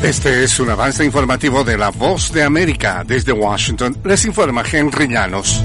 Este es un avance informativo de La Voz de América. Desde Washington les informa Henry Llanos.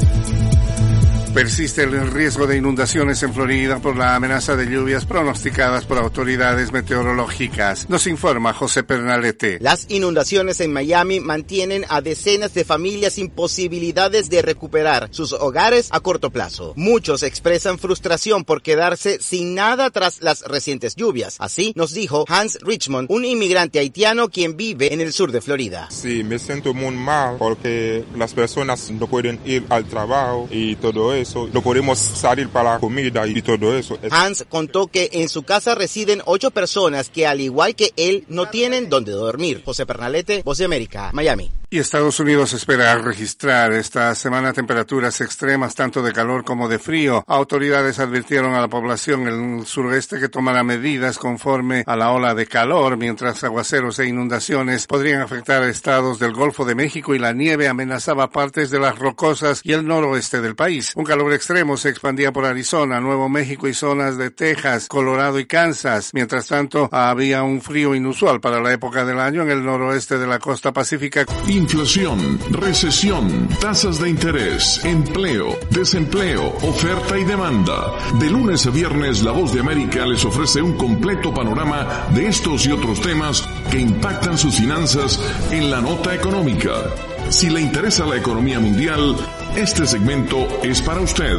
Persiste el riesgo de inundaciones en Florida por la amenaza de lluvias pronosticadas por autoridades meteorológicas. Nos informa José Pernalete. Las inundaciones en Miami mantienen a decenas de familias sin posibilidades de recuperar sus hogares a corto plazo. Muchos expresan frustración por quedarse sin nada tras las recientes lluvias. Así nos dijo Hans Richmond, un inmigrante haitiano quien vive en el sur de Florida. Sí, me siento muy mal porque las personas no pueden ir al trabajo y todo eso. No podemos salir para la comida y todo eso. Hans contó que en su casa residen 8 personas que, al igual que él, no tienen donde dormir. José Pernalete, Voz de América, Miami. Y Estados Unidos espera registrar esta semana temperaturas extremas tanto de calor como de frío. Autoridades advirtieron a la población en el suroeste que tomará medidas conforme a la ola de calor, mientras aguaceros e inundaciones podrían afectar estados del Golfo de México y la nieve amenazaba partes de las rocosas y el noroeste del país. Un calor extremo se expandía por Arizona, Nuevo México y zonas de Texas, Colorado y Kansas. Mientras tanto, había un frío inusual para la época del año en el noroeste de la costa pacífica. Inflación, recesión, tasas de interés, empleo, desempleo, oferta y demanda. De lunes a viernes, La Voz de América les ofrece un completo panorama de estos y otros temas que impactan sus finanzas en la nota económica. Si le interesa la economía mundial, este segmento es para usted.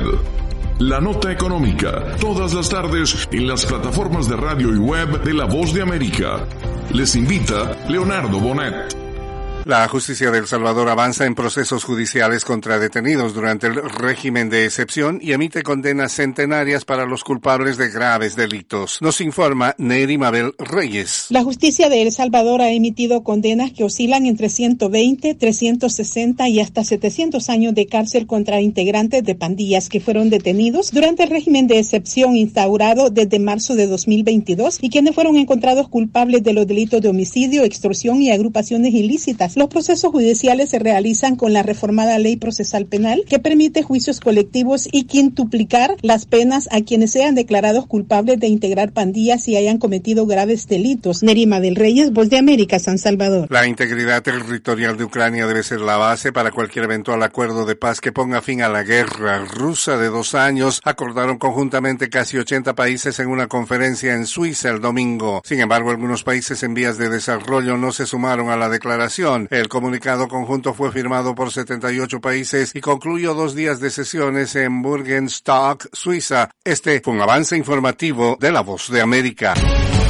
La Nota Económica, todas las tardes en las plataformas de radio y web de La Voz de América. Les invita Leonardo Bonet. La justicia de El Salvador avanza en procesos judiciales contra detenidos durante el régimen de excepción y emite condenas centenarias para los culpables de graves delitos. Nos informa Neri Mabel Reyes. La justicia de El Salvador ha emitido condenas que oscilan entre 120, 360 y hasta 700 años de cárcel contra integrantes de pandillas que fueron detenidos durante el régimen de excepción instaurado desde marzo de 2022 y quienes fueron encontrados culpables de los delitos de homicidio, extorsión y agrupaciones ilícitas. Los procesos judiciales se realizan con la reformada Ley Procesal Penal, que permite juicios colectivos y quintuplicar las penas a quienes sean declarados culpables de integrar pandillas y hayan cometido graves delitos. Nerima del Reyes, Voz de América, San Salvador. La integridad territorial de Ucrania debe ser la base para cualquier eventual acuerdo de paz que ponga fin a la guerra rusa de 2 años, acordaron conjuntamente casi 80 países en una conferencia en Suiza el domingo. Sin embargo, algunos países en vías de desarrollo no se sumaron a la declaración. El comunicado conjunto fue firmado por 78 países y concluyó 2 días de sesiones en Bürgenstock, Suiza. Este fue un avance informativo de La Voz de América.